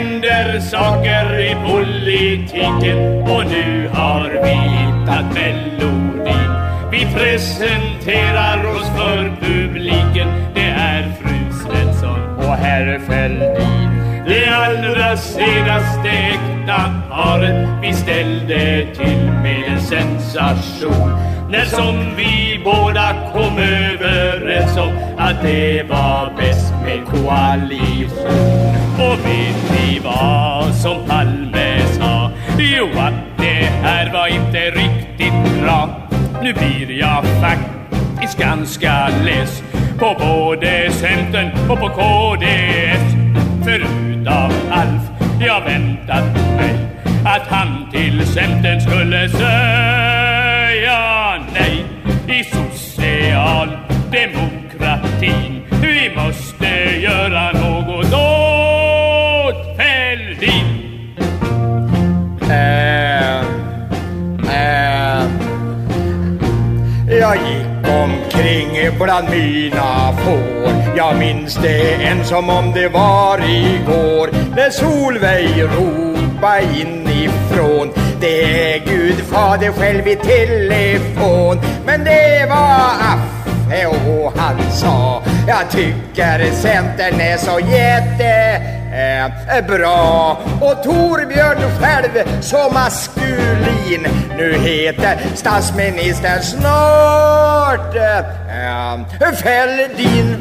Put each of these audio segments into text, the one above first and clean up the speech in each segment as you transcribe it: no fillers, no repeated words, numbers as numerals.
händer saker i politiken och nu har vi hittat melodin. Vi presenterar oss för publiken. Det är fru Svensson och herr Fälldin. Det allra senaste äkta paret vi ställde till med en sensation. När som vi båda kom överens om att det var bäst med koalition. Och vet ni vad som Palme sa? Jo, att det här var inte riktigt bra. Nu blir jag faktiskt ganska less på både Centern och på KDS. Förut av Alf jag väntat mig att han till Centern skulle säga nej. I socialdemokratin vi måste göra något åt Fälldin. Jag gick omkring bland mina får. Jag minns det än som om det var igår. När Solveig ropade inifrån: det är Gud fader själv i telefon. Men det var Affe och han sa: jag tycker Centern är så bra. Och Torbjörn själv så maskulin. Nu heter statsministern snart Fälldin.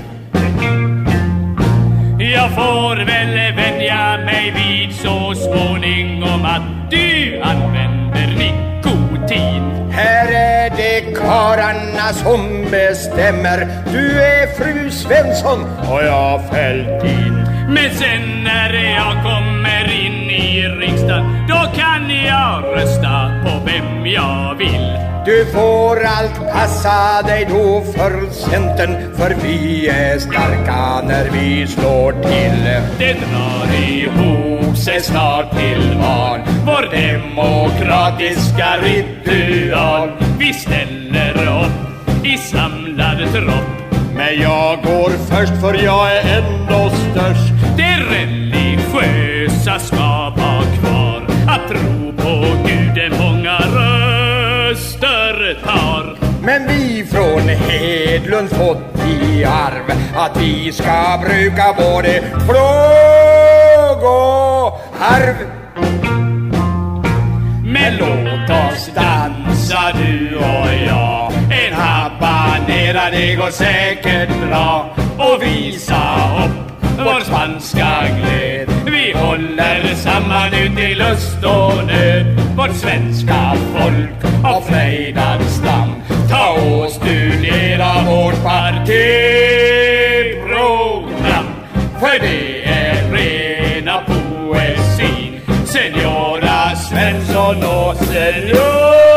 Jag får väl vänja mig vid så småningom att du använder nikotin. Här är det karlarna som bestämmer. Du är fru Svensson och jag Fälldin. Men sen när jag kommer in i riksdagen, då kan jag rösta på vem jag vill. Du får allt passa dig då för Centern, för vi är starka när vi slår till. Det drar ihop sig snart till val, vår demokratiska ritual. Vi ställer upp i samlad tropp, men jag går först för jag är ändå störst. Det religiösa ska vara kvar, att tro på Guden många röster tar. Men vi från Hedlund fått i arv att vi ska bruka både flåg och harv. Men låt oss dansa du och jag, en habanera det går säkert bra. Och visa upp vår spanska glöd, vi håller samman ut i lust och nöd. Vårt svenska folk av frejdad stam, ta och studera vårt partiprogram. För det är rena poesin, Senora Svensson och Senor